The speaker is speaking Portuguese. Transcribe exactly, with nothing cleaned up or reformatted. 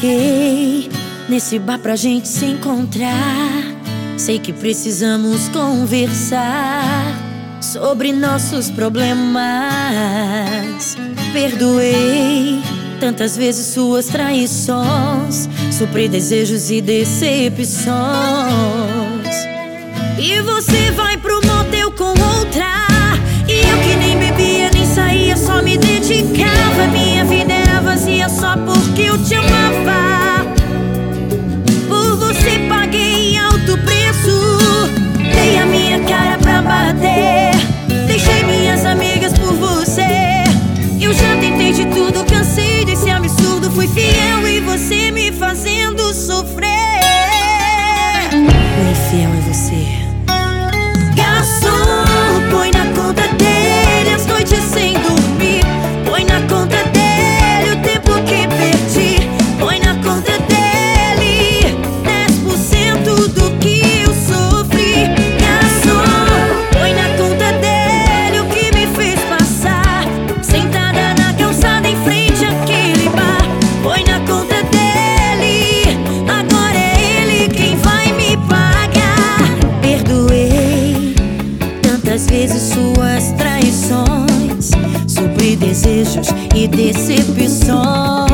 marquei nesse bar pra gente se encontrar. Sei que precisamos conversar sobre nossos problemas. Perdoei tantas vezes suas traições, supri desejos e decepções. E você vai pro motel com outra, e eu que nem bebia nem saía, só me dedicava. Minha vida era vazia só porque eu te amava. Por você paguei alto preço, dei a minha cara pra bater, deixei minhas amigas por você. Eu já tentei de tudo, cansei desse absurdo. Fui fiel e você me fazendo sofrer. O infiel é você. Garçom, põe na conta dele as noites sem dormir. Põe na conta dele o tempo que perdi. Põe na conta dele dez por cento do que eu sofri. Garçom, põe na conta dele o que me fez passar, sentada na calçada em frente àquele bar. Põe na conta dele, agora é ele quem vai me pagar. Perdoei tantas vezes suas traições, supri desejos e decepções.